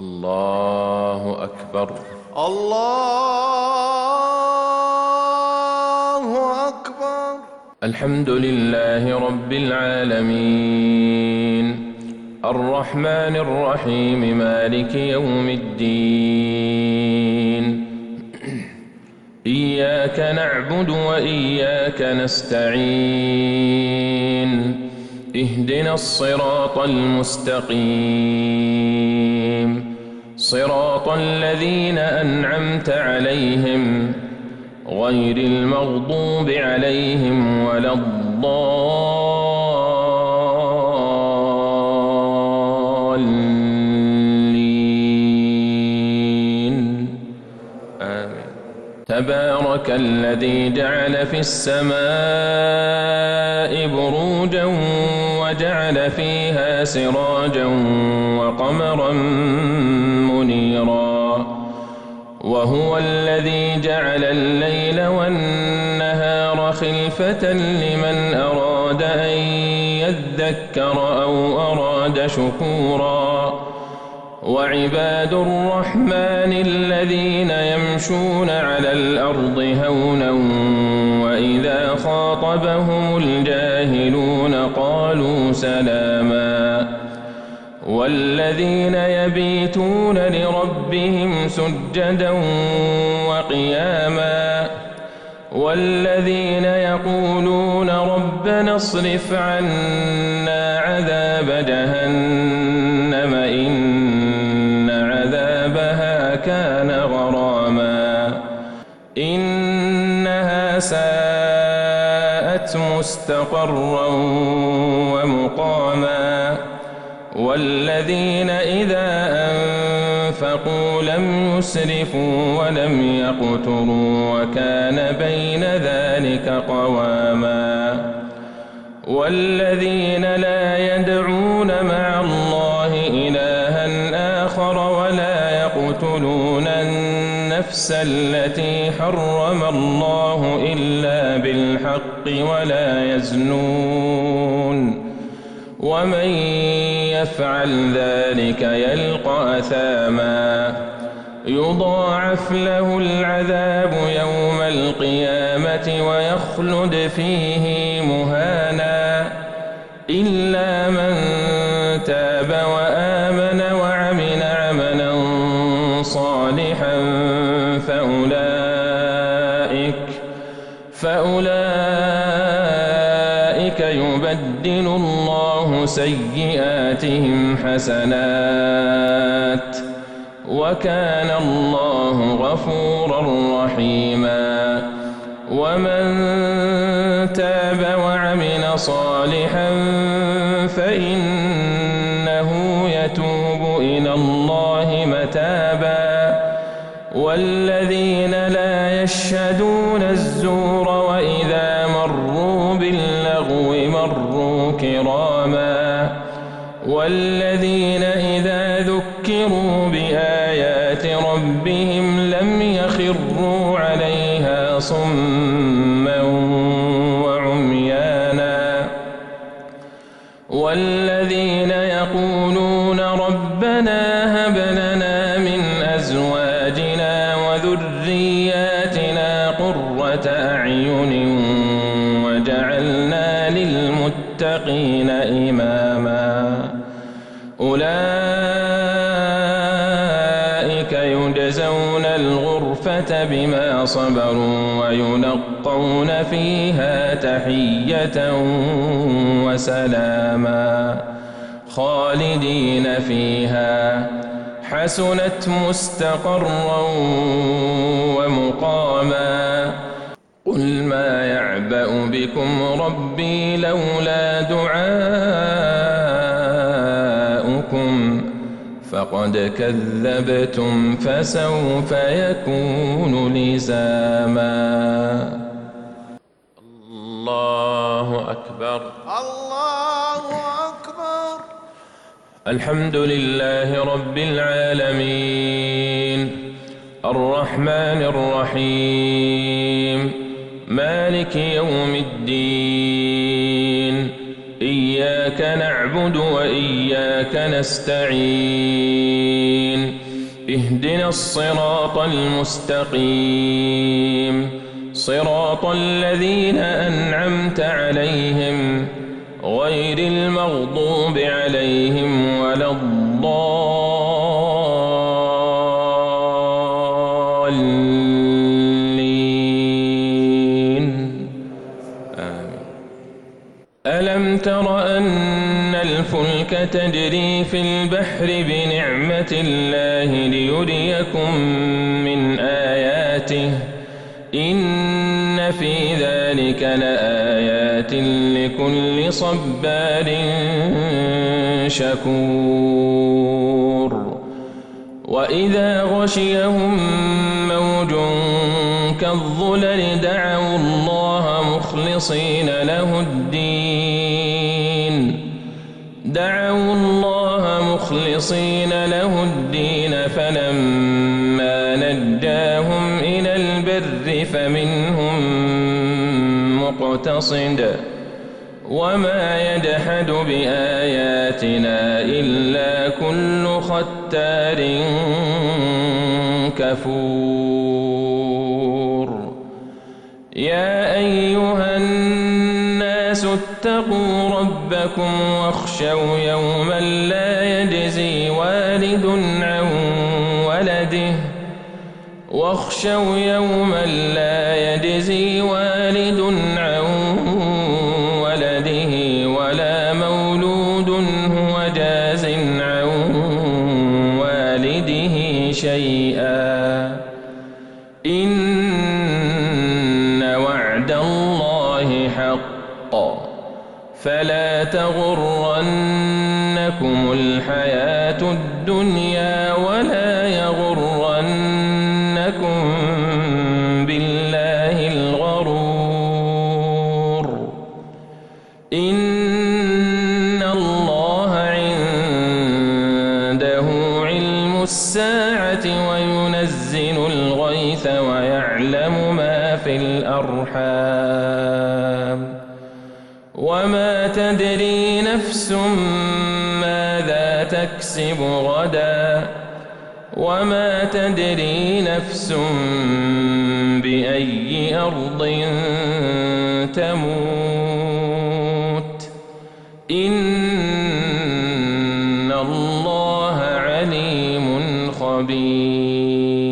الله أكبر. الله أكبر. الحمد لله رب العالمين الرحمن الرحيم مالك يوم الدين إياك نعبد وإياك نستعين اهدنا الصراط المستقيم صراط الذين أنعمت عليهم غير المغضوب عليهم ولا الضالين آمين. تبارك الذي جعل في السماء بروجا وجعل فيها سراجا وقمرا منيرا وهو الذي جعل الليل والنهار خلفة لمن أراد أن يذكر أو أراد شكورا وعباد الرحمن الذين يمشون على الأرض هونا وإذا خاطبهم الجاهلون قالوا سلاما والذين يبيتون لربهم سجدا وقياما والذين يقولون ربنا اصرف عنا عذاب جهنم إن عذابها كان غراما إنها ساءت مستقرا ومقاما والذين إذا أنفقوا لم يسرفوا ولم يقتروا وكان بين ذلك قواما والذين لا يدعون مع الله إلها آخر ولا يقتلون النفس التي حرم الله إلا بالحق ولا يزنون ومن يفعل ذلك يلقى أثاما يضاعف له العذاب يوم القيامة ويخلد فيه مهانا إلا من تاب وآمن وعمل عملا صالحا فأولئك يبدل الله سيئاتهم حسنات وكان الله غفورا رحيما ومن تاب وعمل صالحا فإنه يتوب إلى الله متابا والذين لا يشهدون الزور وإذا مروا باللغو مروا كراما والذين إذا ذكروا بآيات ربهم لم يخروا عليها صما وعميانا والذين يقولون ربنا هب لنا من أزواجنا وذرياتنا قرة أعين وجعلنا للمتقين إماما أولئك يجزون الغرفة بما صبروا ويلقون فيها تحية وسلاما خالدين فيها حسنت مستقرا ومقاما قل ما يعبأ بكم ربي لولا دعاؤكم فقد كذبتم فسوف يكون لزاما. الله أكبر. الله أكبر. الحمد لله رب العالمين الرحمن الرحيم مالك يوم الدين إياك نعبد وإياك نستعين اهدنا الصراط المستقيم صراط الذين أنعمت عليهم غير المغضوب عليهم ولا الضالين آمين. ألم تر أن الفلك تجري في البحر بنعمة الله ليريكم من آياته إن في ذلك لآيات لكل صبار شكور وإذا غشيهم موج كالظلل دعوا الله مخلصين له الدين فلما نجاهم إلى البر فمنهم مقتصد وما يجحد بآياتنا إلا كل ختار كفور يا أيها الناس اتقوا ربكم واخشوا يوما لا يجزي والد عن ولده ولا مولود هو جاز عن والده شيئا إن وعد الله حق فلا تغرنكم الحياة الدنيا ولا يغرنكم بالله الغرور إن الله عنده علم الساعة وينزل الغيث ويعلم ما في الأرحام وما تدري نفس ماذا تكسب غدا وما تدري نفس بأي أرض تموت إن الله عليم خبير